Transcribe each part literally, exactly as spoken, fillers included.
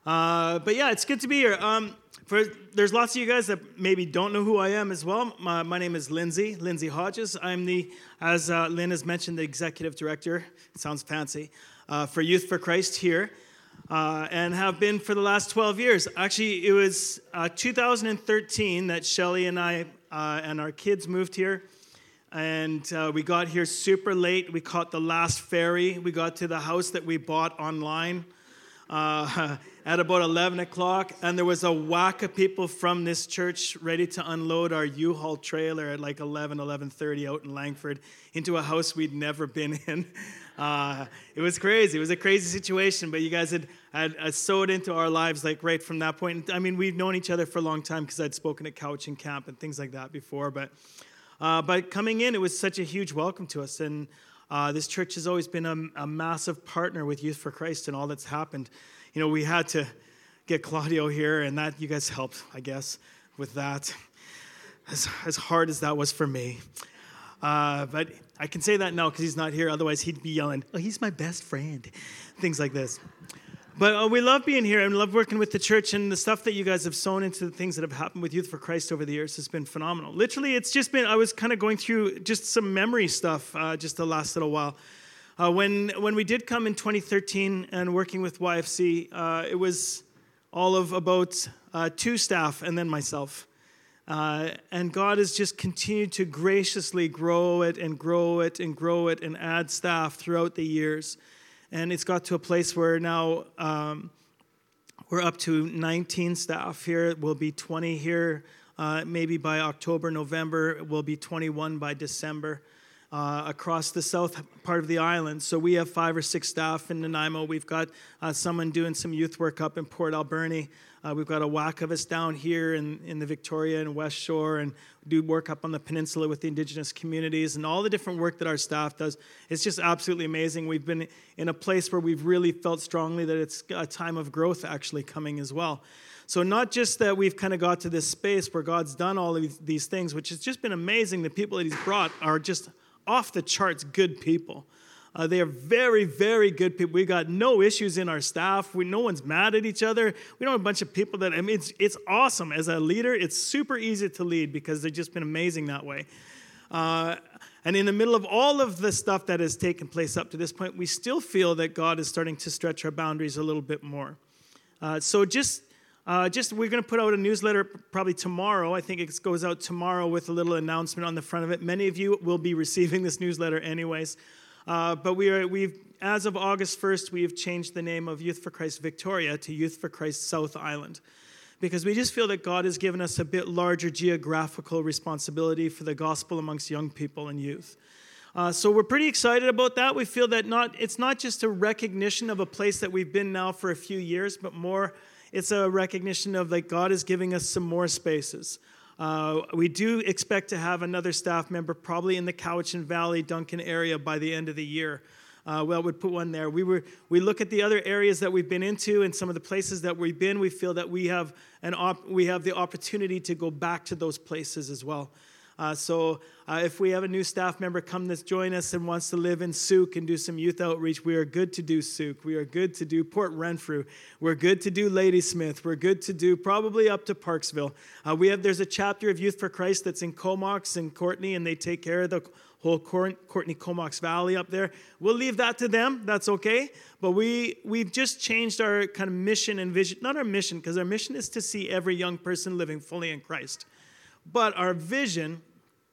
Uh, but yeah, it's good to be here. Um, for there's lots of you guys that maybe don't know who I am as well. My, my name is Lindsay, Lindsay Hodges. I'm the, as uh, Lynn has mentioned, the executive director. It sounds fancy uh, for Youth for Christ here, uh, and have been for the last twelve years. Actually, it was uh, two thousand thirteen that Shelly and I uh, and our kids moved here. And uh, we got here super late. We caught the last ferry. We got to the house that we bought online uh, at about eleven o'clock. And there was a whack of people from this church ready to unload our U-Haul trailer at like eleven, eleven thirty out in Langford into a house we'd never been in. Uh, it was crazy. It was a crazy situation. But you guys had, had, had sewed into our lives like right from that point. I mean, we've known each other for a long time because I'd spoken at Couch and Camp and things like that before. But... Uh, but coming in, it was such a huge welcome to us. And uh, this church has always been a, a massive partner with Youth for Christ and all that's happened. You know, we had to get Claudio here, and that you guys helped, I guess, with that, as, as hard as that was for me. Uh, but I can say that now because he's not here. Otherwise, he'd be yelling, oh, he's my best friend, things like this. But uh, we love being here and love working with the church, and the stuff that you guys have sown into the things that have happened with Youth for Christ over the years has been phenomenal. Literally, it's just been, I was kind of going through just some memory stuff uh, just the last little while. Uh, when when we did come in twenty thirteen and working with Y F C, uh, it was all of about uh, two staff and then myself. Uh, and God has just continued to graciously grow it and grow it and grow it and add staff throughout the years. And it's got to a place where now um, we're up to nineteen staff here. We'll be twenty here uh, maybe by October, November. We'll be twenty-one by December uh, across the south part of the island. So we have five or six staff in Nanaimo. We've got uh, someone doing some youth work up in Port Alberni. Uh, we've got a whack of us down here in, in the Victoria and West Shore, and do work up on the peninsula with the Indigenous communities, and all the different work that our staff does. It's just absolutely amazing. We've been in a place where we've really felt strongly that it's a time of growth actually coming as well. So not just that we've kind of got to this space where God's done all of these things, which has just been amazing. The people that he's brought are just off the charts good people. Uh, they are very, very good people. We got no issues in our staff. We, no one's mad at each other. We don't have a bunch of people that, I mean, it's, it's awesome. As a leader, it's super easy to lead because they've just been amazing that way. Uh, and in the middle of all of the stuff that has taken place up to this point, we still feel that God is starting to stretch our boundaries a little bit more. Uh, so just, uh, just we're going to put out a newsletter probably tomorrow. I think it goes out tomorrow with a little announcement on the front of it. Many of you will be receiving this newsletter anyways. Uh, but we are, we've, as of August first, we have changed the name of Youth for Christ Victoria to Youth for Christ South Island, because we just feel that God has given us a bit larger geographical responsibility for the gospel amongst young people and youth. Uh, so we're pretty excited about that. We feel that not it's not just a recognition of a place that we've been now for a few years, but more it's a recognition of like God is giving us some more spaces. Uh, we do expect to have another staff member probably in the Cowichan Valley, Duncan area by the end of the year. Uh, well, we'd put one there. We were we look at the other areas that we've been into and some of the places that we've been. We feel that we have an op- we have the opportunity to go back to those places as well. Uh, so uh, if we have a new staff member come to join us and wants to live in Souk and do some youth outreach, we are good to do Souk. We are good to do Port Renfrew. We're good to do Ladysmith. We're good to do probably up to Parksville. Uh, we have there's a chapter of Youth for Christ that's in Comox and Courtenay, and they take care of the whole Courtenay Comox Valley up there. We'll leave that to them. That's okay. But we we've just changed our kind of mission and vision. Not our mission, because our mission is to see every young person living fully in Christ. But our vision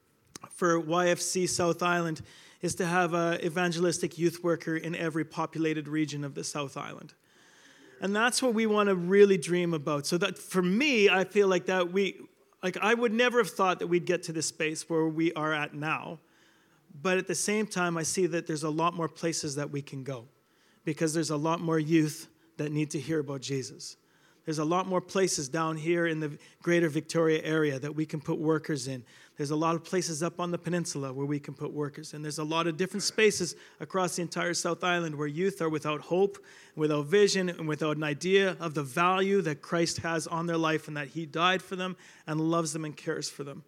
for Y F C South Island is to have an evangelistic youth worker in every populated region of the South Island. And that's what we want to really dream about. So that for me, I feel like that we, like I would never have thought that we'd get to this space where we are at now. But at the same time, I see that there's a lot more places that we can go because there's a lot more youth that need to hear about Jesus. There's a lot more places down here in the greater Victoria area that we can put workers in. There's a lot of places up on the peninsula where we can put workers. And there's a lot of different spaces across the entire South Island where youth are without hope, without vision, and without an idea of the value that Christ has on their life and that he died for them and loves them and cares for them.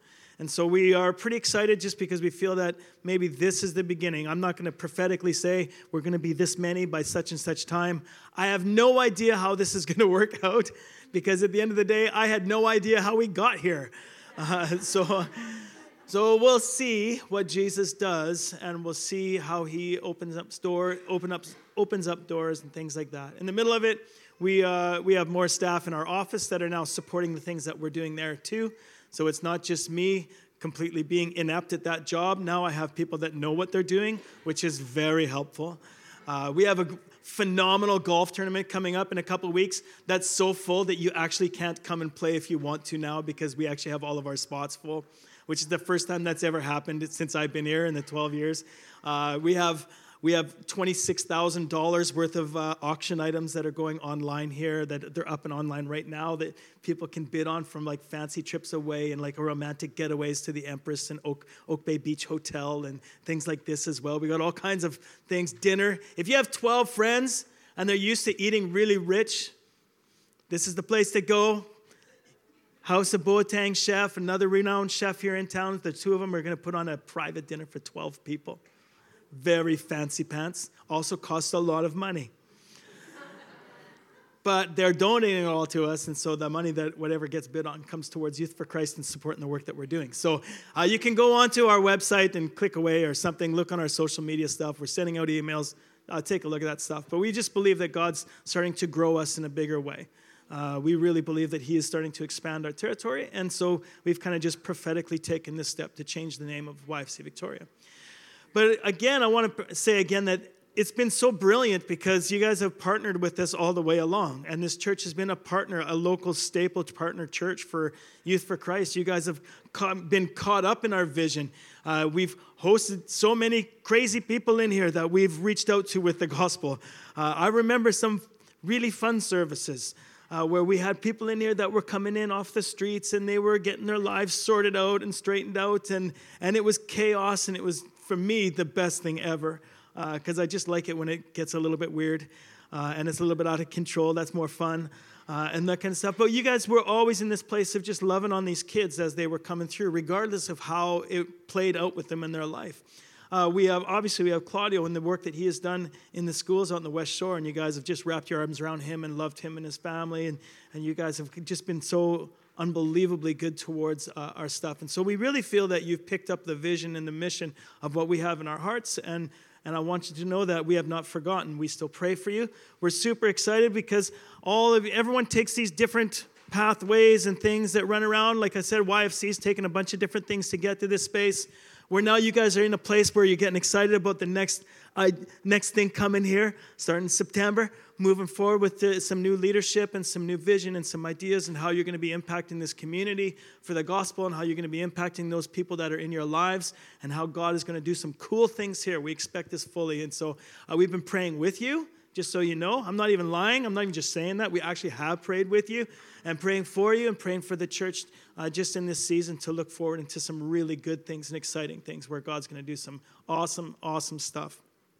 And so we are pretty excited just because we feel that maybe this is the beginning. I'm not going to prophetically say we're going to be this many by such and such time. I have no idea how this is going to work out because at the end of the day, I had no idea how we got here. Uh, so, so we'll see what Jesus does, and we'll see how he opens up door, open up, opens up doors and things like that. In the middle of it, we uh, we have more staff in our office that are now supporting the things that we're doing there too. So it's not just me completely being inept at that job. Now I have people that know what they're doing, which is very helpful. Uh, we have a phenomenal golf tournament coming up in a couple of weeks that's so full that you actually can't come and play if you want to now because we actually have all of our spots full, which is the first time that's ever happened since I've been here in the twelve years. Uh, we have... We have twenty-six thousand dollars worth of uh, auction items that are going online here, that they're up and online right now, that people can bid on, from like fancy trips away and like romantic getaways to the Empress and Oak, Oak Bay Beach Hotel and things like this as well. We got all kinds of things. Dinner. If you have twelve friends and they're used to eating really rich, this is the place to go. House of Boateng chef, another renowned chef here in town. The two of them are going to put on a private dinner for twelve people. Very fancy pants. Also costs a lot of money. But they're donating it all to us, and so the money that whatever gets bid on comes towards Youth for Christ and supporting the work that we're doing. So uh, you can go onto our website and click away or something, look on our social media stuff. We're sending out emails. Uh, take a look at that stuff. But we just believe that God's starting to grow us in a bigger way. Uh, we really believe that he is starting to expand our territory, and so we've kind of just prophetically taken this step to change the name of Y F C Victoria. But again, I want to say again that it's been so brilliant because you guys have partnered with us all the way along. And this church has been a partner, a local staple partner church for Youth for Christ. You guys have been caught up in our vision. Uh, we've hosted so many crazy people in here that we've reached out to with the gospel. Uh, I remember some really fun services uh, where we had people in here that were coming in off the streets and they were getting their lives sorted out and straightened out. And, and it was chaos, and it was, for me, the best thing ever, because uh, I just like it when it gets a little bit weird uh, and it's a little bit out of control. That's more fun uh, and that kind of stuff. But you guys were always in this place of just loving on these kids as they were coming through, regardless of how it played out with them in their life. Uh, we have, obviously, we have Claudio and the work that he has done in the schools out on the West Shore, and you guys have just wrapped your arms around him and loved him and his family, and, and you guys have just been so unbelievably good towards uh, our stuff. And so we really feel that you've picked up the vision and the mission of what we have in our hearts, and and I want you to know that we have not forgotten. We still pray for you. We're super excited because all of everyone takes these different pathways and things that run around. Like I said, Y F C's taken a bunch of different things to get to this space, where now you guys are in a place where you're getting excited about the next uh, next thing coming here, starting in September, moving forward with the, some new leadership and some new vision and some ideas and how you're going to be impacting this community for the gospel, and how you're going to be impacting those people that are in your lives, and how God is going to do some cool things here. We expect this fully. And so uh, we've been praying with you, just so you know. I'm not even lying. I'm not even just saying that. We actually have prayed with you and praying for you and praying for the church uh, just in this season to look forward into some really good things and exciting things where God's going to do some awesome, awesome stuff.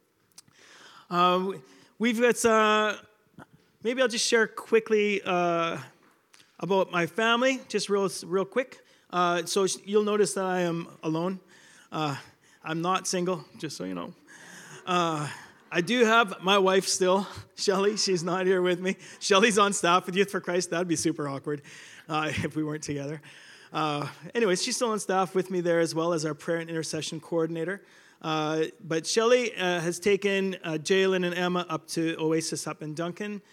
Uh, we've got, uh, maybe I'll just share quickly uh, about my family, just real, real quick. Uh, so you'll notice that I am alone. Uh, I'm not single, just so you know. Uh, I do have my wife still, Shelly. She's not here with me. Shelly's on staff with Youth for Christ. That'd be super awkward uh, if we weren't together. Uh, anyways, she's still on staff with me there, as well as our prayer and intercession coordinator. Uh, but Shelly uh, has taken uh, Jalen and Emma up to Oasis up in Duncan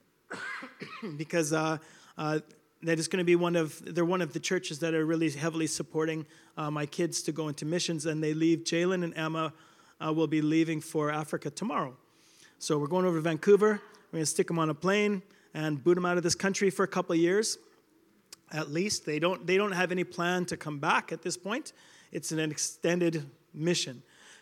because uh, uh, that is going to be one of, they're one of the churches that are really heavily supporting uh, my kids to go into missions, and they leave, Jalen and Emma uh, will be leaving for Africa tomorrow. So we're going over to Vancouver. We're going to stick them on a plane and boot them out of this country for a couple of years, at least. They don't, they don't have any plan to come back at this point. It's an extended mission.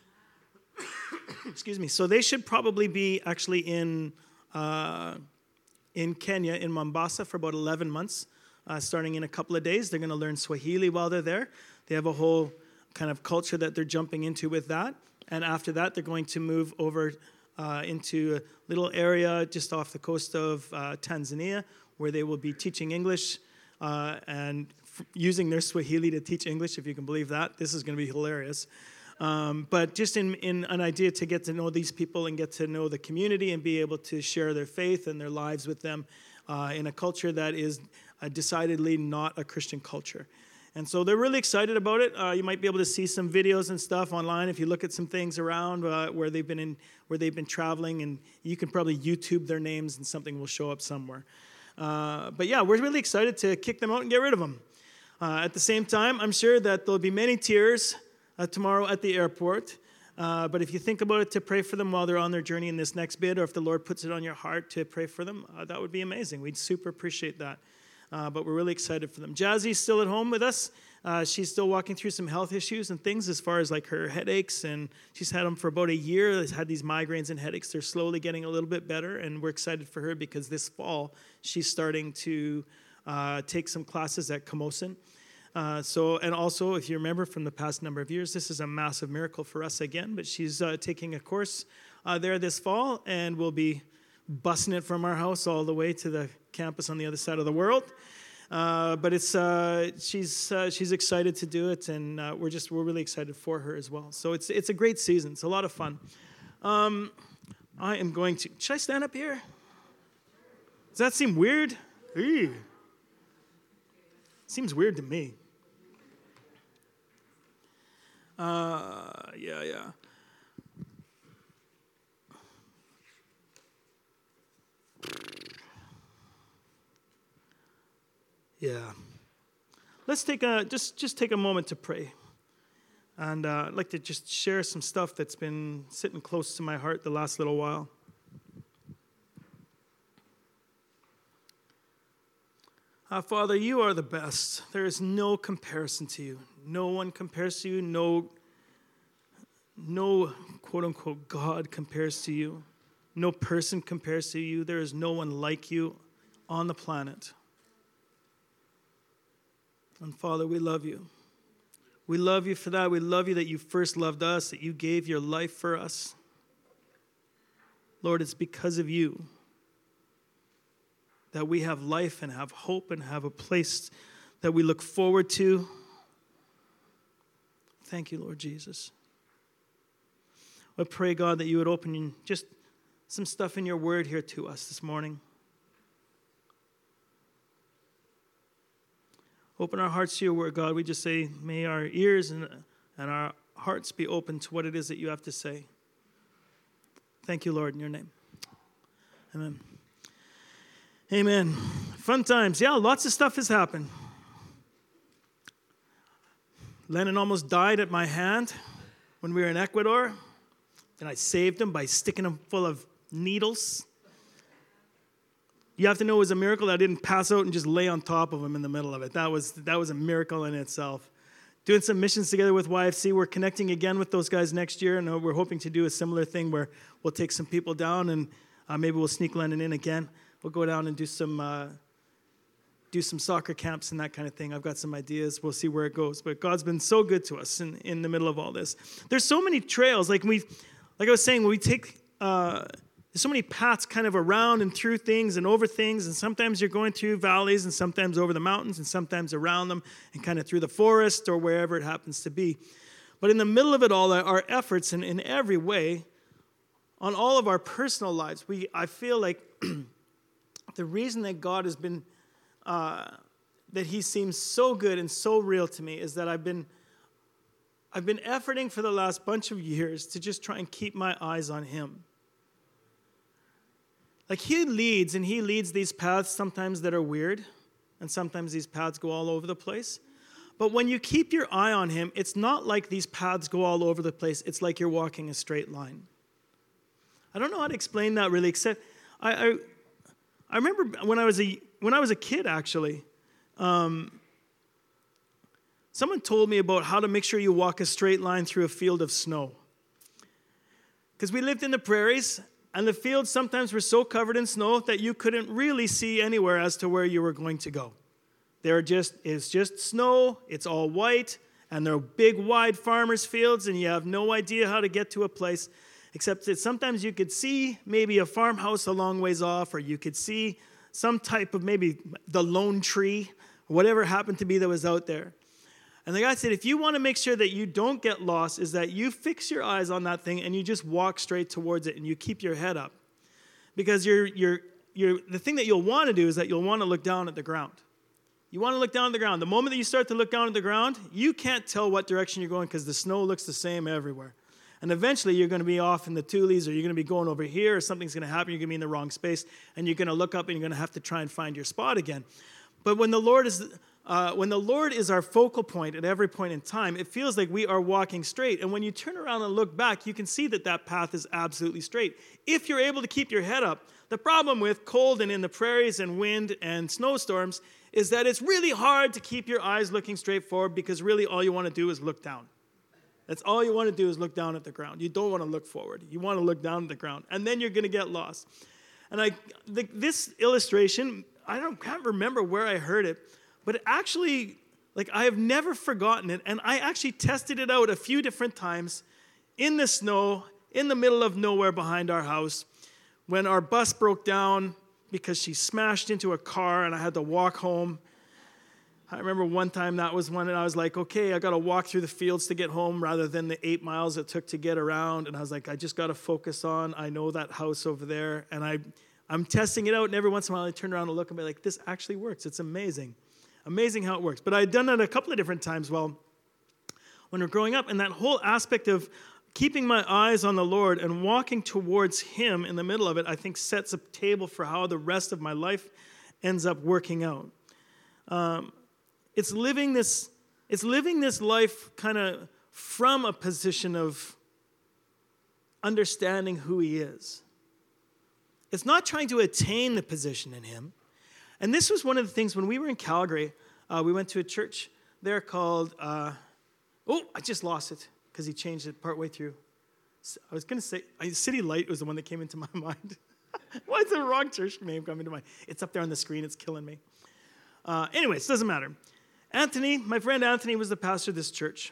Excuse me. So they should probably be actually in uh, in Kenya, in Mombasa, for about eleven months, uh, starting in a couple of days. They're going to learn Swahili while they're there. They have a whole kind of culture that they're jumping into with that. And after that, they're going to move over uh, into a little area just off the coast of uh, Tanzania, where they will be teaching English uh, and f- using their Swahili to teach English, if you can believe that. This is going to be hilarious. Um, but just in, in an idea to get to know these people and get to know the community and be able to share their faith and their lives with them uh, in a culture that is uh, decidedly not a Christian culture. And so they're really excited about it. Uh, you might be able to see some videos and stuff online if you look at some things around uh, where they've been in, where they've been traveling, and you can probably YouTube their names and something will show up somewhere. Uh, but yeah, we're really excited to kick them out and get rid of them. Uh, at the same time, I'm sure that there'll be many tears uh, tomorrow at the airport. Uh, but if you think about it, to pray for them while they're on their journey in this next bit, or if the Lord puts it on your heart to pray for them, uh, that would be amazing. We'd super appreciate that. Uh, but we're really excited for them. Jazzy's still at home with us. Uh, she's still walking through some health issues and things as far as like her headaches, and she's had them for about a year. She's had these migraines and headaches. They're slowly getting a little bit better, and we're excited for her because this fall she's starting to uh, take some classes at Camosun. Uh, so, and also, if you remember from the past number of years, this is a massive miracle for us again, but she's uh, taking a course uh, there this fall, and we'll be busing it from our house all the way to the campus on the other side of the world. Uh, but it's uh, she's uh, she's excited to do it, and uh, we're just we're really excited for her as well. So it's it's a great season. It's a lot of fun. Um, I am going to. Should I stand up here? Does that seem weird? Ew. Seems weird to me. Uh, yeah, yeah. Yeah. Let's take a just just take a moment to pray. And uh, I'd like to just share some stuff that's been sitting close to my heart the last little while. Uh, Father, you are the best. There is no comparison to you. No one compares to you. No, no quote-unquote God compares to you. No person compares to you. There is no one like you on the planet. And Father, we love you. We love you for that. We love you that you first loved us, that you gave your life for us. Lord, it's because of you that we have life and have hope and have a place that we look forward to. Thank you, Lord Jesus. I pray, God, that you would open just some stuff in your word here to us this morning. Open our hearts to your word, God. We just say, may our ears and, and our hearts be open to what it is that you have to say. Thank you, Lord, in your name. Amen. Amen. Fun times. Yeah, lots of stuff has happened. Lennon almost died at my hand when we were in Ecuador. And I saved him by sticking him full of needles. You have to know it was a miracle that I didn't pass out and just lay on top of him in the middle of it. That was that was a miracle in itself. Doing some missions together with Y F C. We're connecting again with those guys next year, and we're hoping to do a similar thing where we'll take some people down, and uh, maybe we'll sneak Lennon in again. We'll go down and do some uh, do some soccer camps and that kind of thing. I've got some ideas. We'll see where it goes. But God's been so good to us in, in the middle of all this. There's so many trails. Like we, like I was saying, when we take... Uh, There's so many paths kind of around and through things and over things, and sometimes you're going through valleys and sometimes over the mountains and sometimes around them and kind of through the forest or wherever it happens to be. But in the middle of it all, our efforts in, in every way, on all of our personal lives, we I feel like the reason that God has been, uh, that he seems so good and so real to me is that I've been, I've been efforting for the last bunch of years to just try and keep my eyes on him. Like he leads, and he leads these paths sometimes that are weird, and sometimes these paths go all over the place. But when you keep your eye on him, it's not like these paths go all over the place. It's like you're walking a straight line. I don't know how to explain that really, except I I, I remember when I was a when I was a kid actually, um, someone told me about how to make sure you walk a straight line through a field of snow. Because we lived in the prairies. And the fields sometimes were so covered in snow that you couldn't really see anywhere as to where you were going to go. They're just, it's just snow, it's all white, and they're big, wide farmers' fields, and you have no idea how to get to a place, except that sometimes you could see maybe a farmhouse a long ways off, or you could see some type of maybe the lone tree whatever happened to be that was out there. And the guy said, if you want to make sure that you don't get lost, is that you fix your eyes on that thing and you just walk straight towards it and you keep your head up. Because you're, you're, you're, the thing that you'll want to do is that you'll want to look down at the ground. You want to look down at the ground. The moment that you start to look down at the ground, you can't tell what direction you're going because the snow looks the same everywhere. And eventually you're going to be off in the Tules, or you're going to be going over here, or something's going to happen. You're going to be in the wrong space, and you're going to look up and you're going to have to try and find your spot again. But when the Lord is uh, when the Lord is our focal point at every point in time, it feels like we are walking straight. And when you turn around and look back, you can see that that path is absolutely straight. If you're able to keep your head up. The problem with cold and in the prairies and wind and snowstorms is that it's really hard to keep your eyes looking straight forward, because really all you want to do is look down. That's all you want to do is look down at the ground. You don't want to look forward. You want to look down at the ground, and then you're going to get lost. And I, the, this illustration, I don't can't remember where I heard it, but it actually, like, I have never forgotten it, and I actually tested it out a few different times in the snow, in the middle of nowhere behind our house, when our bus broke down because she smashed into a car and I had to walk home. I remember one time that was one, and I was like, okay, I got to walk through the fields to get home rather than the eight miles it took to get around. And I was like, I just got to focus on, I know that house over there. And I, I'm testing it out, and every once in a while I turn around and look and be like, this actually works. It's amazing. Amazing how it works. But I had done it a couple of different times while when we're growing up, and that whole aspect of keeping my eyes on the Lord and walking towards Him in the middle of it, I think sets a table for how the rest of my life ends up working out. Um, it's living this, it's living this life kind of from a position of understanding who He is. It's not trying to attain the position in Him. And this was one of the things when we were in Calgary, uh, we went to a church there called, uh, oh, I just lost it. Because he changed it partway through. I was going to say, City Light was the one that came into my mind. Why is the wrong church name coming to mind? It's up there on the screen. It's killing me. Uh, anyways, doesn't matter. Anthony, my friend Anthony was the pastor of this church.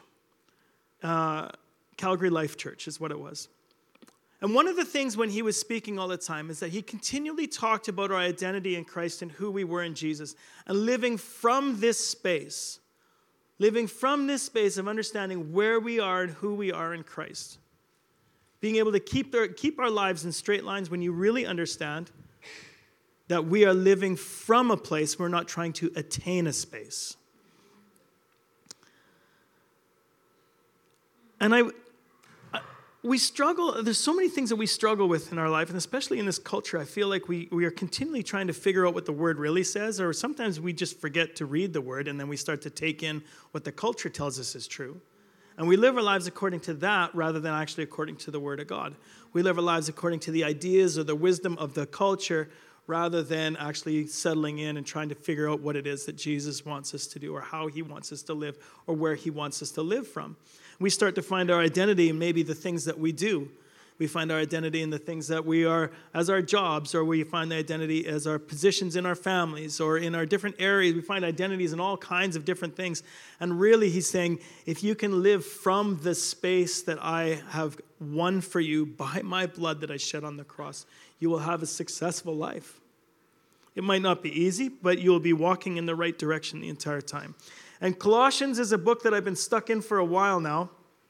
Uh, Calgary Life Church is what it was. And one of the things when he was speaking all the time is that he continually talked about our identity in Christ and who we were in Jesus. And living from this space Living from this space of understanding where we are and who we are in Christ. Being able to keep, their, keep our lives in straight lines when you really understand that we are living from a place, we're not trying to attain a space. And I, I, we struggle, there's so many things that we struggle with in our life, and especially in this culture, I feel like we, we are continually trying to figure out what the word really says, or sometimes we just forget to read the word, and then we start to take in what the culture tells us is true. And we live our lives according to that rather than actually according to the word of God. We live our lives according to the ideas or the wisdom of the culture rather than actually settling in and trying to figure out what it is that Jesus wants us to do, or how He wants us to live, or where He wants us to live from. We start to find our identity in maybe the things that we do. We find our identity in the things that we are as our jobs, or we find the identity as our positions in our families or in our different areas. We find identities in all kinds of different things. And really, he's saying, if you can live from the space that I have won for you by my blood that I shed on the cross, you will have a successful life. It might not be easy, but you will be walking in the right direction the entire time. And Colossians is a book that I've been stuck in for a while now.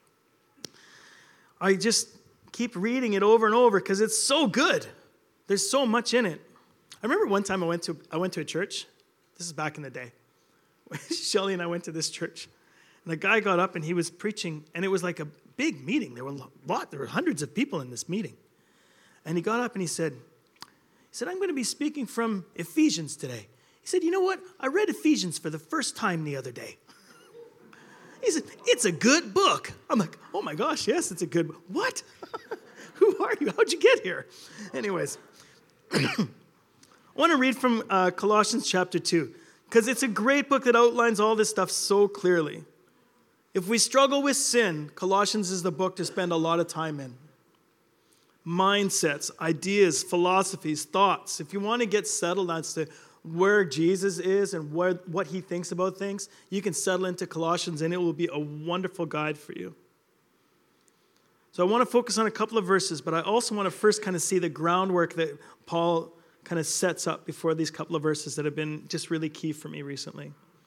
I just keep reading it over and over because it's so good. There's so much in it. I remember one time I went to I went to a church. This is back in the day. Shelly and I went to this church. And the guy got up and he was preaching, and it was like a big meeting. There were a lot, there were hundreds of people in this meeting. And he got up and he said, he said, I'm going to be speaking from Ephesians today. He said, you know what? I read Ephesians for the first time the other day. He said, it's a good book. I'm like, oh my gosh, yes, it's a good book. What? Who are you? How'd you get here? Anyways, I want to read from uh, Colossians chapter two, because it's a great book that outlines all this stuff so clearly. If we struggle with sin, Colossians is the book to spend a lot of time in. Mindsets, ideas, philosophies, thoughts. If you want to get settled as to where Jesus is and where, what he thinks about things, you can settle into Colossians and it will be a wonderful guide for you. So I want to focus on a couple of verses, but I also want to first kind of see the groundwork that Paul kind of sets up before these couple of verses that have been just really key for me recently.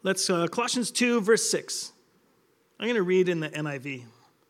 Let's, uh, Colossians two, verse six. I'm going to read in the N I V.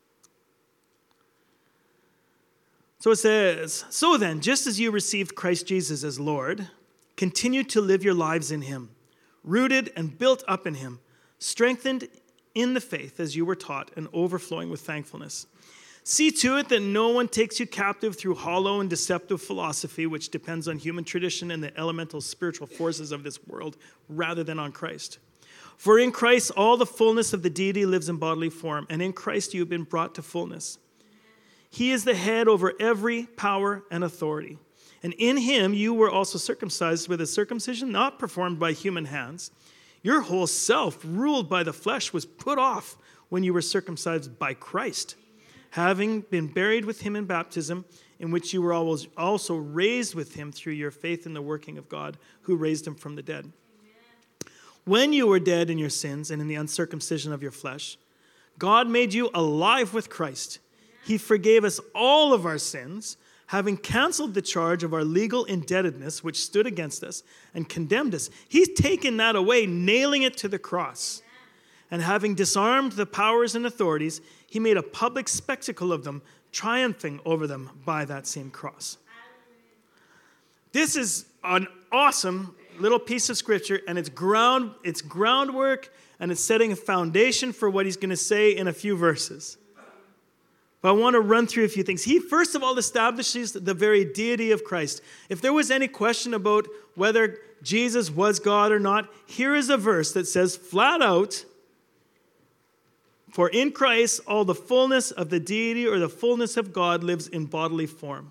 So it says, "So then, just as you received Christ Jesus as Lord, continue to live your lives in him, rooted and built up in him, strengthened in the faith as you were taught, and overflowing with thankfulness. See to it that no one takes you captive through hollow and deceptive philosophy, which depends on human tradition and the elemental spiritual forces of this world, rather than on Christ. For in Christ all the fullness of the deity lives in bodily form, and in Christ you have been brought to fullness. He is the head over every power and authority. And in him you were also circumcised with a circumcision not performed by human hands. Your whole self, ruled by the flesh, was put off when you were circumcised by Christ, having been buried with him in baptism, in which you were also raised with him through your faith in the working of God, who raised him from the dead. When you were dead in your sins and in the uncircumcision of your flesh, God made you alive with Christ. He forgave us all of our sins, having canceled the charge of our legal indebtedness, which stood against us and condemned us. He's taken that away, nailing it to the cross. And having disarmed the powers and authorities, he made a public spectacle of them, triumphing over them by that same cross." This is an awesome little piece of scripture, and it's ground, it's groundwork, and it's setting a foundation for what he's going to say in a few verses. But I want to run through a few things. He, first of all, establishes the very deity of Christ. If there was any question about whether Jesus was God or not, here is a verse that says flat out, "For in Christ all the fullness of the deity or the fullness of God lives in bodily form."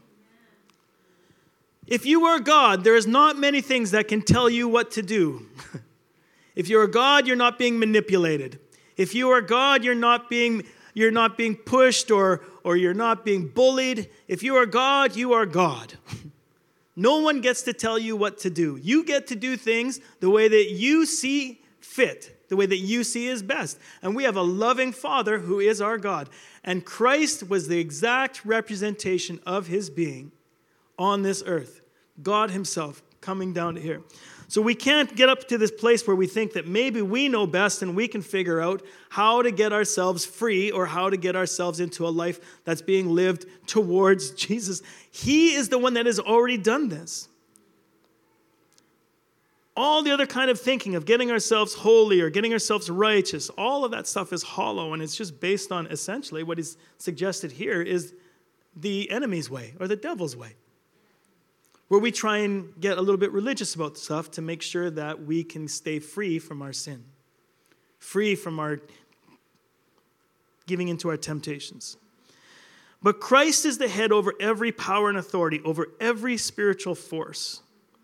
If you are God, there is not many things that can tell you what to do. If you're God, you're not being manipulated. If you are God, you're not being You're not being pushed or, or you're not being bullied. If you are God, you are God. No one gets to tell you what to do. You get to do things the way that you see fit, the way that you see is best. And we have a loving Father who is our God. And Christ was the exact representation of his being on this earth. God himself coming down to here. So we can't get up to this place where we think that maybe we know best and we can figure out how to get ourselves free or how to get ourselves into a life that's being lived towards Jesus. He is the one that has already done this. All the other kind of thinking of getting ourselves holy or getting ourselves righteous, all of that stuff is hollow, and it's just based on essentially what is suggested here is the enemy's way or the devil's way, where we try and get a little bit religious about stuff to make sure that we can stay free from our sin, free from our giving into our temptations. But Christ is the head over every power and authority, over every spiritual force.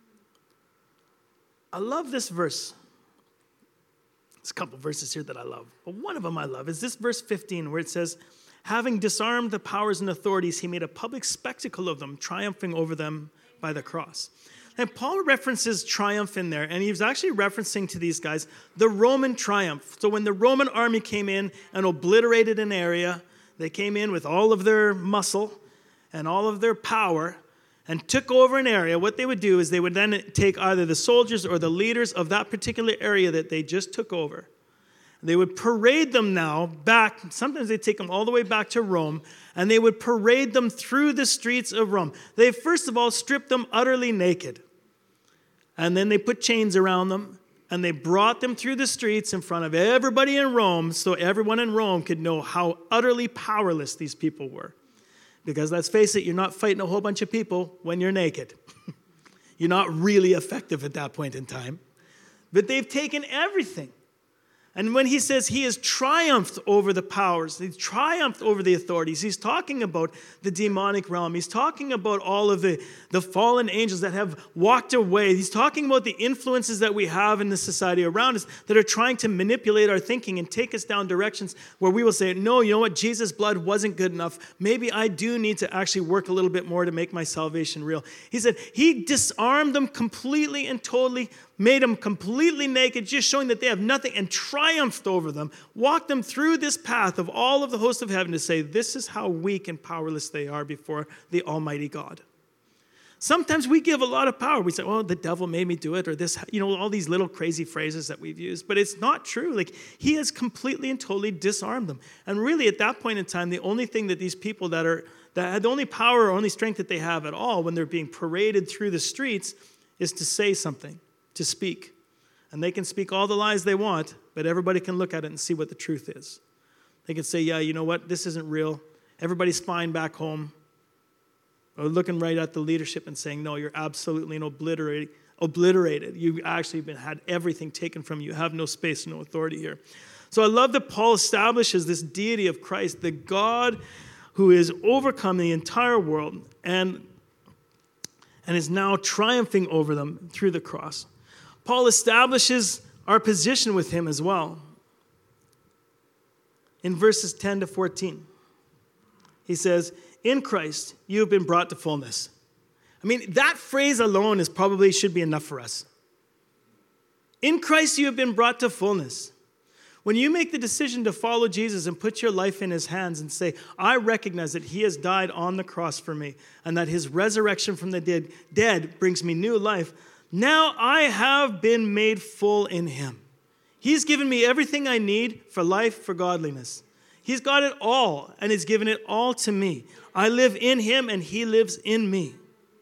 I love this verse. There's a couple verses here that I love, but one of them I love is this verse fifteen, where it says, "Having disarmed the powers and authorities, he made a public spectacle of them, triumphing over them by the cross." And Paul references triumph in there, and he was actually referencing to these guys the Roman triumph. So when the Roman army came in and obliterated an area, they came in with all of their muscle and all of their power and took over an area. What they would do is they would then take either the soldiers or the leaders of that particular area that they just took over. They would parade them now back. Sometimes they'd take them all the way back to Rome, and they would parade them through the streets of Rome. They first of all stripped them utterly naked. And then they put chains around them, and they brought them through the streets in front of everybody in Rome so everyone in Rome could know how utterly powerless these people were. Because let's face it, you're not fighting a whole bunch of people when you're naked. You're not really effective at that point in time. But they've taken everything. And when he says he has triumphed over the powers, he's triumphed over the authorities, he's talking about the demonic realm. He's talking about all of the, the fallen angels that have walked away. He's talking about the influences that we have in the society around us that are trying to manipulate our thinking and take us down directions where we will say, no, you know what, Jesus' blood wasn't good enough. Maybe I do need to actually work a little bit more to make my salvation real. He said he disarmed them completely and totally, made them completely naked, just showing that they have nothing, and triumphed over them, walked them through this path of all of the hosts of heaven to say, this is how weak and powerless they are before the Almighty God. Sometimes we give a lot of power. We say, "Oh, the devil made me do it," or this, you know, all these little crazy phrases that we've used. But it's not true. Like, he has completely and totally disarmed them. And really, at that point in time, the only thing that these people that are, that had the only power or only strength that they have at all when they're being paraded through the streets is to say something, to speak. And they can speak all the lies they want, but everybody can look at it and see what the truth is. They can say, "Yeah, you know what? This isn't real. Everybody's fine back home." Or looking right at the leadership and saying, "No, you're absolutely obliterated. Obliterated. You've actually been had everything taken from you. You have no space, no authority here." So I love that Paul establishes this deity of Christ, the God who has overcome the entire world and, and is now triumphing over them through the cross. Paul establishes our position with him as well. In verses ten to fourteen, he says, "In Christ, you have been brought to fullness." I mean, that phrase alone is probably should be enough for us. In Christ, you have been brought to fullness. When you make the decision to follow Jesus and put your life in his hands and say, "I recognize that he has died on the cross for me and that his resurrection from the dead, dead brings me new life. Now I have been made full in him. He's given me everything I need for life, for godliness. He's got it all, and he's given it all to me. I live in him, and he lives in me."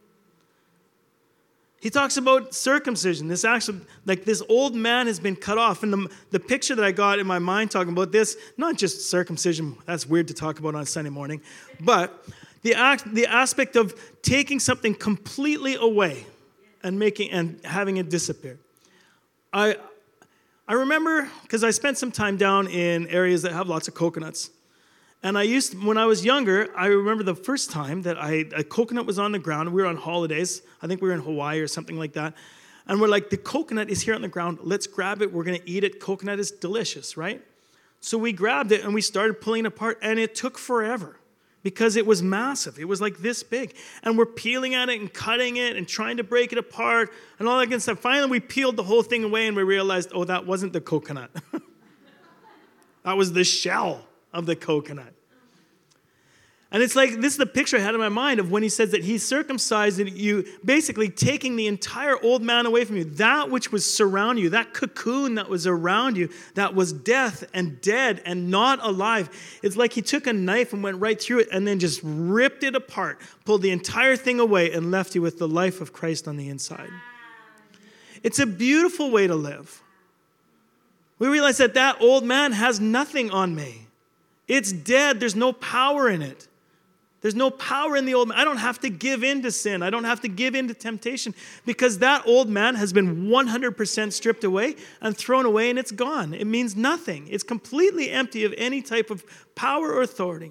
He talks about circumcision. This actually, like this old man has been cut off. And the, the picture that I got in my mind talking about this, not just circumcision, that's weird to talk about on Sunday morning, but the act, the aspect of taking something completely away and making and having it disappear. I I remember, because I spent some time down in areas that have lots of coconuts. And I used, to, when I was younger, I remember the first time that I, a coconut was on the ground. We were on holidays. I think we were in Hawaii or something like that. And we're like, the coconut is here on the ground. Let's grab it. We're going to eat it. Coconut is delicious, right? So we grabbed it and we started pulling it apart. And it took forever because it was massive. It was like this big. And we're peeling at it and cutting it and trying to break it apart and all that good stuff. Finally, we peeled the whole thing away and we realized, oh, that wasn't the coconut. That was the shell of the coconut. And it's like, this is the picture I had in my mind of when he says that he circumcised you, basically taking the entire old man away from you. That which was surrounding you, that cocoon that was around you, that was death and dead and not alive. It's like he took a knife and went right through it and then just ripped it apart, pulled the entire thing away and left you with the life of Christ on the inside. It's a beautiful way to live. We realize that that old man has nothing on me. It's dead. There's no power in it. There's no power in the old man. I don't have to give in to sin. I don't have to give in to temptation because that old man has been one hundred percent stripped away and thrown away and it's gone. It means nothing. It's completely empty of any type of power or authority.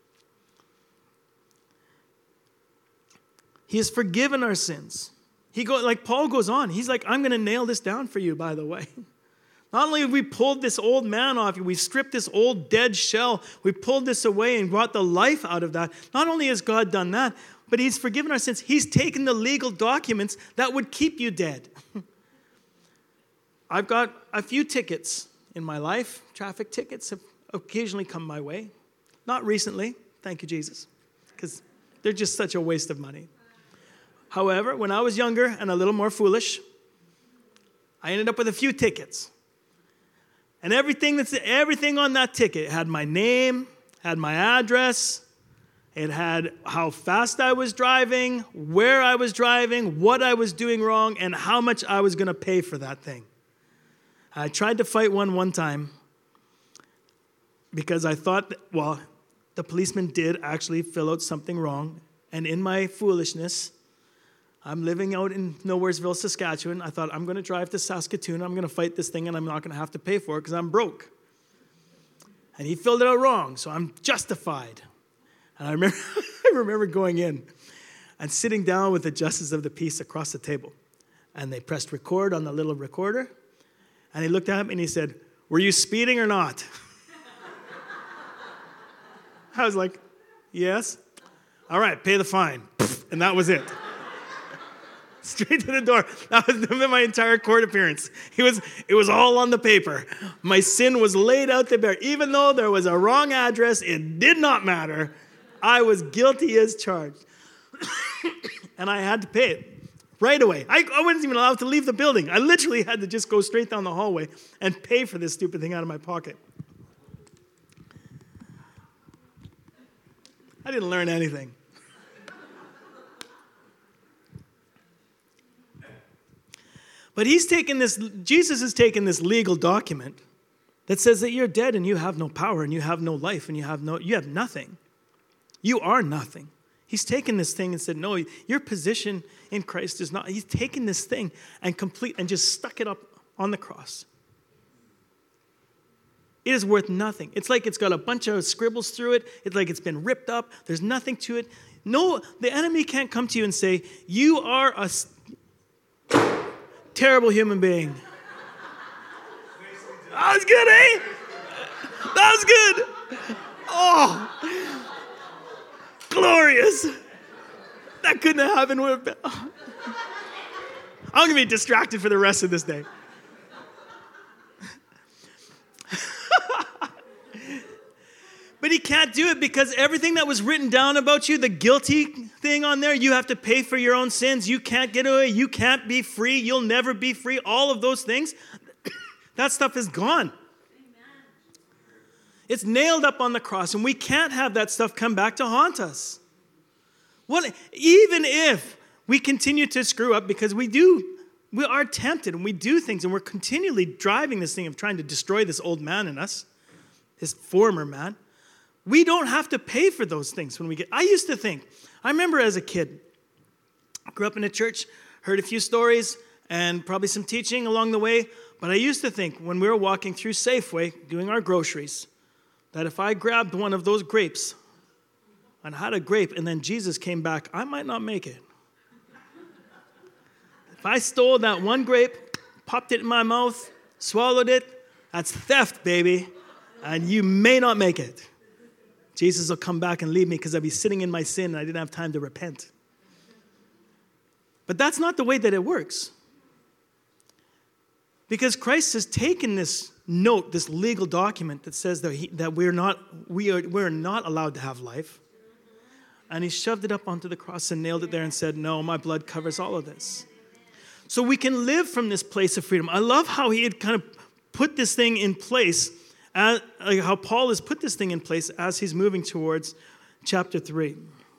He has forgiven our sins. He go, like Paul goes on. He's like, I'm going to nail this down for you, by the way. Not only have we pulled this old man off you, we stripped this old dead shell, we pulled this away and brought the life out of that. Not only has God done that, but he's forgiven our sins. He's taken the legal documents that would keep you dead. I've got a few tickets in my life. Traffic tickets have occasionally come my way. Not recently, thank you, Jesus, because they're just such a waste of money. However, when I was younger and a little more foolish, I ended up with a few tickets. And everything that's everything on that ticket had my name, had my address, it had how fast I was driving, where I was driving, what I was doing wrong, and how much I was going to pay for that thing. I tried to fight one one time because I thought, that, well, the policeman did actually fill out something wrong. And in my foolishness, I'm living out in Nowheresville, Saskatchewan. I thought, I'm going to drive to Saskatoon. I'm going to fight this thing, and I'm not going to have to pay for it because I'm broke. And he filled it out wrong, so I'm justified. And I remember, I remember going in and sitting down with the justice of the peace across the table. And they pressed record on the little recorder. And he looked at me and he said, were you speeding or not? I was like, yes. All right, pay the fine. And that was it. Straight to the door. That was my entire court appearance. It was, it was all on the paper. My sin was laid out to bear. Even though there was a wrong address, it did not matter. I was guilty as charged. and I had to pay it right away. I, I wasn't even allowed to leave the building. I literally had to just go straight down the hallway and pay for this stupid thing out of my pocket. I didn't learn anything. But he's taken this, Jesus has taken this legal document that says that you're dead and you have no power and you have no life and you have no, you have nothing. You are nothing. He's taken this thing and said, no, your position in Christ is not. He's taken this thing and complete and just stuck it up on the cross. It is worth nothing. It's like it's got a bunch of scribbles through it. It's like it's been ripped up. There's nothing to it. No, the enemy can't come to you and say, you are a terrible human being. That was good, eh? That was good. Oh, glorious. That couldn't have happened. I'm going to be distracted for the rest of this day. But he can't do it because everything that was written down about you, the guilty thing on there, you have to pay for your own sins. You can't get away. You can't be free. You'll never be free. All of those things, that stuff is gone. Amen. It's nailed up on the cross, and we can't have that stuff come back to haunt us. What, even if we continue to screw up, because we do, we are tempted, and we do things, and we're continually driving this thing of trying to destroy this old man in us, this former man. We don't have to pay for those things when we get. I used to think, I remember as a kid, I grew up in a church, heard a few stories, and probably some teaching along the way, but I used to think when we were walking through Safeway, doing our groceries, that if I grabbed one of those grapes and had a grape and then Jesus came back, I might not make it. If I stole that one grape, popped it in my mouth, swallowed it, that's theft, baby, and you may not make it. Jesus will come back and leave me because I'll be sitting in my sin and I didn't have time to repent. But that's not the way that it works. Because Christ has taken this note, this legal document that says that, he, that we're not we are we're not allowed to have life. And he shoved it up onto the cross and nailed it there and said, no, my blood covers all of this. So we can live from this place of freedom. I love how he had kind of put this thing in place. As, like how Paul has put this thing in place as he's moving towards chapter three.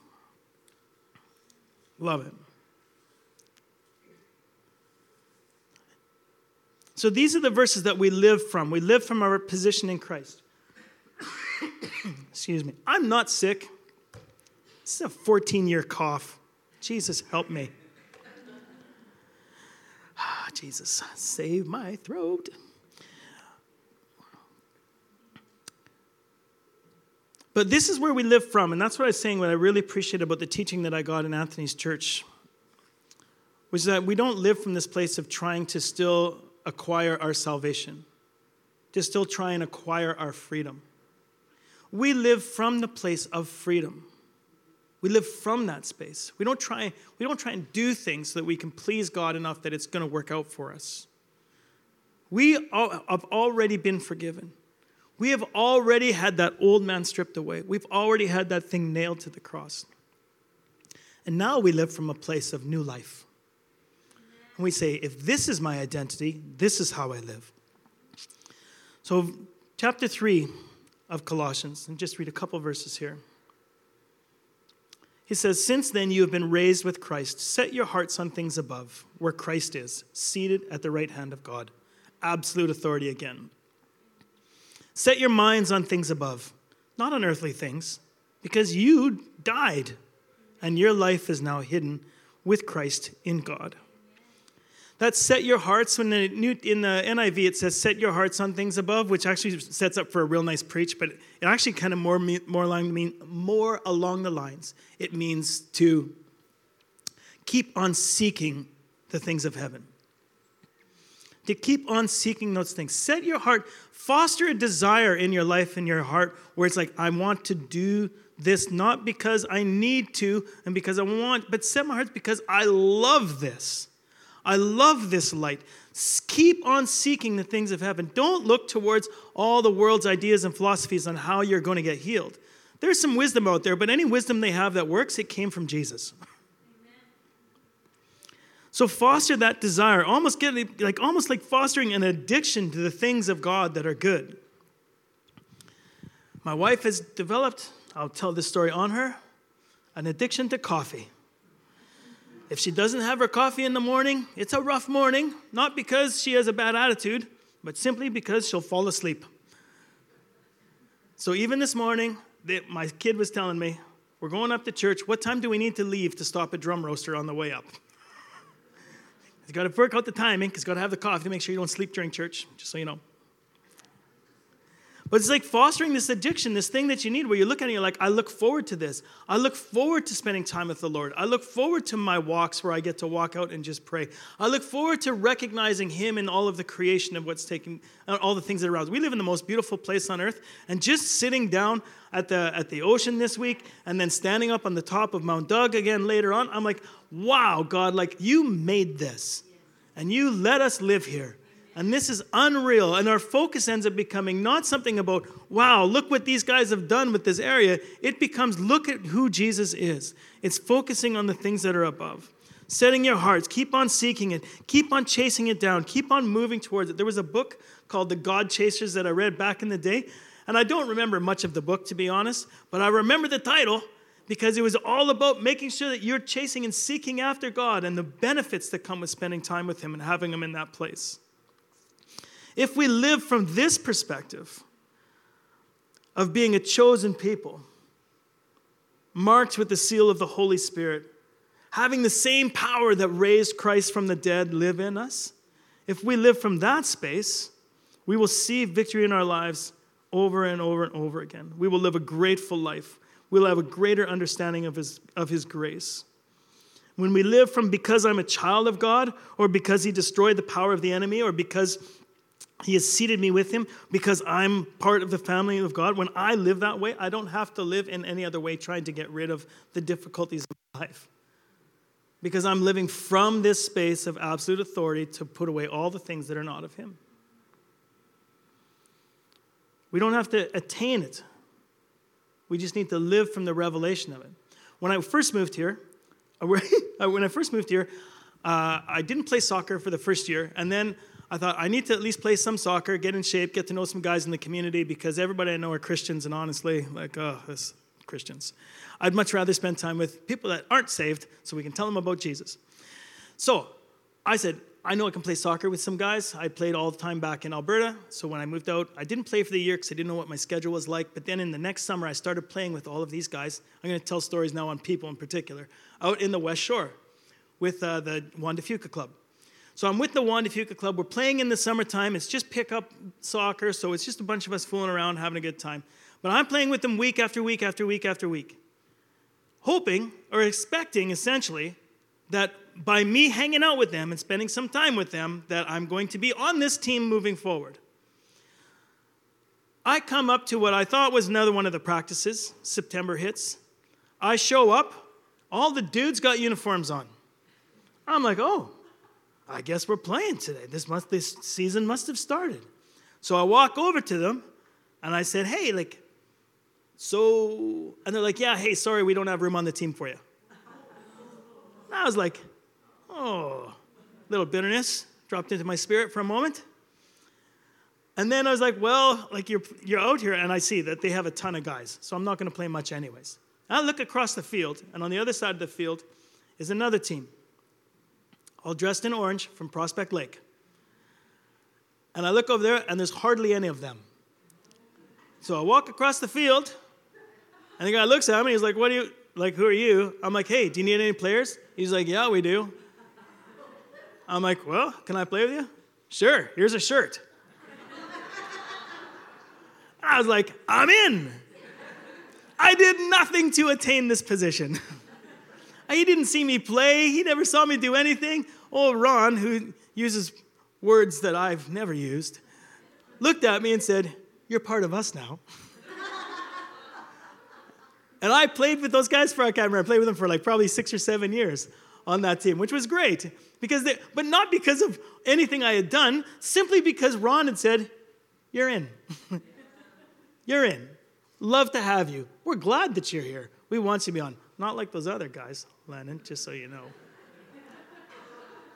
Love it. So these are the verses that we live from. We live from our position in Christ. Excuse me. I'm not sick. This is a fourteen-year cough. Jesus, help me. Ah, Jesus, save my throat. But this is where we live from, and that's what I was saying, what I really appreciate about the teaching that I got in Anthony's church, was that we don't live from this place of trying to still acquire our salvation, to still try and acquire our freedom. We live from the place of freedom. We live from that space. We don't try, we don't try and do things so that we can please God enough that it's going to work out for us. We have already been forgiven. We have already had that old man stripped away. We've already had that thing nailed to the cross. And now we live from a place of new life. And we say, if this is my identity, this is how I live. So chapter three of Colossians, and just read a couple verses here. He says, since then you have been raised with Christ. Set your hearts on things above, where Christ is, seated at the right hand of God. Absolute authority again. Set your minds on things above, not on earthly things, because you died, and your life is now hidden with Christ in God. That set your hearts, when the new, in the N I V it says set your hearts on things above, which actually sets up for a real nice preach, but it actually kind of more, more, along, mean, more along the lines. It means to keep on seeking the things of heaven. To keep on seeking those things. Set your heart, foster a desire in your life, in your heart, where it's like, I want to do this not because I need to and because I want, but set my heart because I love this. I love this light. Keep on seeking the things of heaven. Don't look towards all the world's ideas and philosophies on how you're going to get healed. There's some wisdom out there, but any wisdom they have that works, it came from Jesus. Amen. So foster that desire, almost get like almost like fostering an addiction to the things of God that are good. My wife has developed, I'll tell this story on her, an addiction to coffee. If she doesn't have her coffee in the morning, it's a rough morning, not because she has a bad attitude, but simply because she'll fall asleep. So even this morning, my kid was telling me, we're going up to church. What time do we need to leave to stop at Drum Roaster on the way up? You've got to work out the timing because you've got to have the coffee to make sure you don't sleep during church, just so you know. But it's like fostering this addiction, this thing that you need where you look at it and you're like, I look forward to this. I look forward to spending time with the Lord. I look forward to my walks where I get to walk out and just pray. I look forward to recognizing Him in all of the creation of what's taking, all the things that are around us. We live in the most beautiful place on earth, and just sitting down at the at the ocean this week and then standing up on the top of Mount Doug again later on, I'm like, wow, God, like you made this and you let us live here. And this is unreal. And our focus ends up becoming not something about, wow, look what these guys have done with this area. It becomes, look at who Jesus is. It's focusing on the things that are above. Setting your hearts. Keep on seeking it. Keep on chasing it down. Keep on moving towards it. There was a book called The God Chasers that I read back in the day. And I don't remember much of the book, to be honest. But I remember the title because it was all about making sure that you're chasing and seeking after God and the benefits that come with spending time with Him and having Him in that place. If we live from this perspective of being a chosen people, marked with the seal of the Holy Spirit, having the same power that raised Christ from the dead live in us, if we live from that space, we will see victory in our lives over and over and over again. We will live a grateful life. We'll have a greater understanding of His, of His grace. When we live from because I'm a child of God, or because He destroyed the power of the enemy, or because He has seated me with Him, because I'm part of the family of God. When I live that way, I don't have to live in any other way trying to get rid of the difficulties of my life. Because I'm living from this space of absolute authority to put away all the things that are not of Him. We don't have to attain it. We just need to live from the revelation of it. When I first moved here, when I first moved here, uh, I didn't play soccer for the first year, and then I thought, I need to at least play some soccer, get in shape, get to know some guys in the community, because everybody I know are Christians, and honestly, like, oh, this Christians. I'd much rather spend time with people that aren't saved so we can tell them about Jesus. So I said, I know I can play soccer with some guys. I played all the time back in Alberta, so when I moved out, I didn't play for the year because I didn't know what my schedule was like, but then in the next summer, I started playing with all of these guys. I'm going to tell stories now on people in particular, out in the West Shore with uh, the Juan de Fuca Club. So I'm with the Juan de Fuca Club. We're playing in the summertime. It's just pickup soccer, so it's just a bunch of us fooling around, having a good time. But I'm playing with them week after week after week after week, hoping or expecting, essentially, that by me hanging out with them and spending some time with them, that I'm going to be on this team moving forward. I come up to what I thought was another one of the practices. September hits. I show up. All the dudes got uniforms on. I'm like, oh, I guess we're playing today. This must, this season must have started. So I walk over to them, and I said, hey, like, so, and they're like, yeah, hey, sorry, we don't have room on the team for you. And I was like, oh, little bitterness dropped into my spirit for a moment. And then I was like, well, like, you're, you're out here, and I see that they have a ton of guys, so I'm not going to play much anyways. And I look across the field, and on the other side of the field is another team, all dressed in orange from Prospect Lake. And I look over there, and there's hardly any of them. So I walk across the field, and the guy looks at me, he's like, what do you, like, who are you? I'm like, hey, do you need any players? He's like, yeah, we do. I'm like, well, can I play with you? Sure, here's a shirt. I was like, I'm in. I did nothing to attain this position. He didn't see me play. He never saw me do anything. Old Ron, who uses words that I've never used, looked at me and said, you're part of us now. And I played with those guys for, I can't remember, I played with them for like probably six or seven years on that team, which was great. Because they, but not because of anything I had done, simply because Ron had said, you're in. You're in. Love to have you. We're glad that you're here. We want you to be on. Not like those other guys, Lennon, just so you know.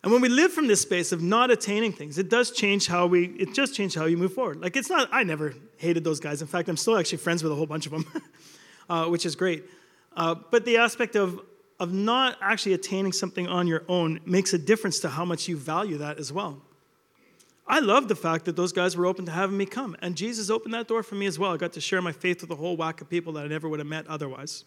And when we live from this space of not attaining things, it does change how we, it just change how you move forward. Like it's not, I never hated those guys. In fact, I'm still actually friends with a whole bunch of them, uh, which is great. Uh, but the aspect of, of not actually attaining something on your own makes a difference to how much you value that as well. I love the fact that those guys were open to having me come. And Jesus opened that door for me as well. I got to share my faith with a whole whack of people that I never would have met otherwise.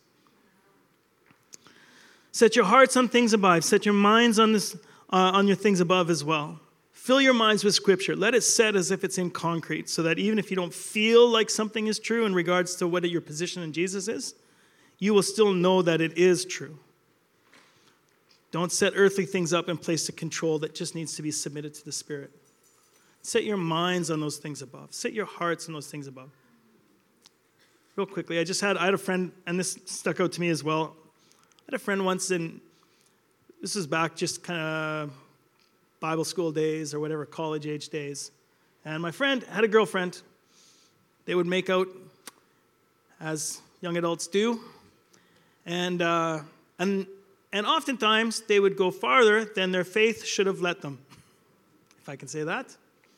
Set your hearts on things above. Set your minds on this, uh, on your things above as well. Fill your minds with Scripture. Let it set as if it's in concrete, so that even if you don't feel like something is true in regards to what your position in Jesus is, you will still know that it is true. Don't set earthly things up in place to control that just needs to be submitted to the Spirit. Set your minds on those things above. Set your hearts on those things above. Real quickly, I just had, I had a friend, and this stuck out to me as well. I had a friend once, and this was back just kind of Bible school days or whatever, college age days. And my friend had a girlfriend. They would make out as young adults do. And, uh, and, and oftentimes, they would go farther than their faith should have let them, if I can say that.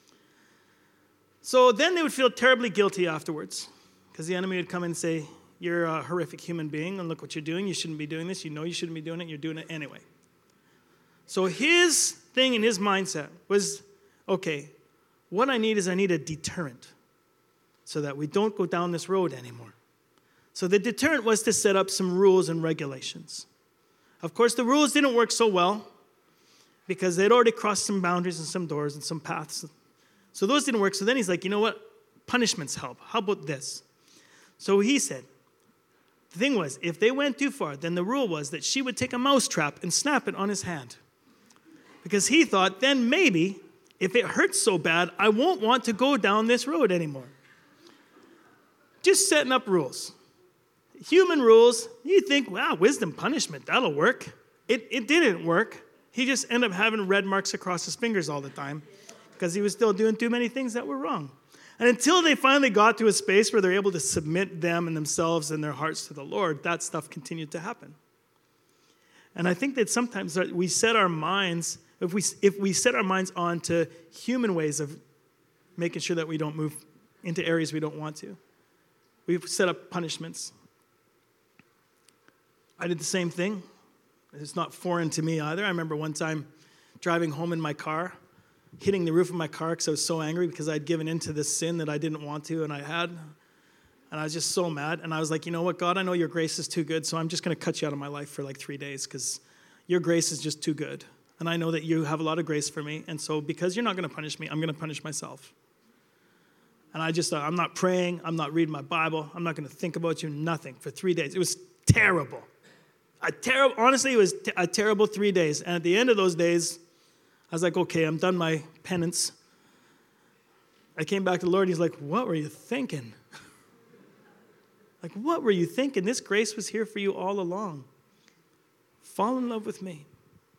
So then they would feel terribly guilty afterwards, because the enemy would come and say, you're a horrific human being, and look what you're doing. You shouldn't be doing this. You know you shouldn't be doing it. You're doing it anyway. So his thing in his mindset was, okay, what I need is I need a deterrent so that we don't go down this road anymore. So the deterrent was to set up some rules and regulations. Of course, the rules didn't work so well because they'd already crossed some boundaries and some doors and some paths. So those didn't work. So then he's like, you know what? Punishments help. How about this? So he said, the thing was, if they went too far, then the rule was that she would take a mousetrap and snap it on his hand. Because he thought, then maybe, if it hurts so bad, I won't want to go down this road anymore. Just setting up rules. Human rules, you think, wow, wisdom, punishment, that'll work. It, it didn't work. He just ended up having red marks across his fingers all the time because he was still doing too many things that were wrong. And until they finally got to a space where they're able to submit them and themselves and their hearts to the Lord, that stuff continued to happen. And I think that sometimes we set our minds, if we, if we set our minds on to human ways of making sure that we don't move into areas we don't want to, we've set up punishments. I did the same thing. It's not foreign to me either. I remember one time driving home in my car, hitting the roof of my car because I was so angry because I'd given into this sin that I didn't want to and I had. And I was just so mad. And I was like, you know what, God, I know your grace is too good, so I'm just going to cut you out of my life for like three days because your grace is just too good. And I know that you have a lot of grace for me. And so because you're not going to punish me, I'm going to punish myself. And I just thought, I'm not praying. I'm not reading my Bible. I'm not going to think about you, nothing, for three days. It was terrible. A terrible, honestly, it was t- a terrible three days. And at the end of those days, I was like, okay, I'm done my penance. I came back to the Lord, and he's like, what were you thinking? Like, what were you thinking? This grace was here for you all along. Fall in love with me.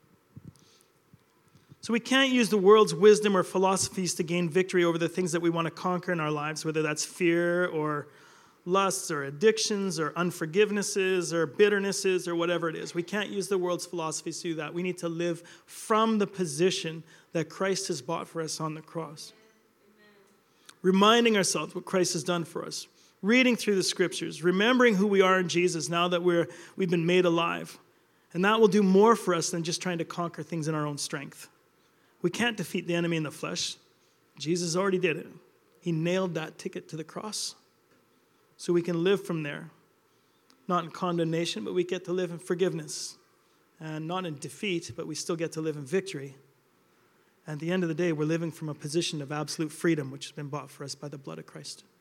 So we can't use the world's wisdom or philosophies to gain victory over the things that we want to conquer in our lives, whether that's fear or lusts or addictions or unforgivenesses or bitternesses or whatever it is. We can't use the world's philosophies to do that. We need to live from the position that Christ has bought for us on the cross. Amen. Reminding ourselves what Christ has done for us. Reading through the scriptures. Remembering who we are in Jesus now that we're, we've been made alive. And that will do more for us than just trying to conquer things in our own strength. We can't defeat the enemy in the flesh. Jesus already did it. He nailed that ticket to the cross. So we can live from there, not in condemnation, but we get to live in forgiveness. And not in defeat, but we still get to live in victory. And at the end of the day, we're living from a position of absolute freedom, which has been bought for us by the blood of Christ.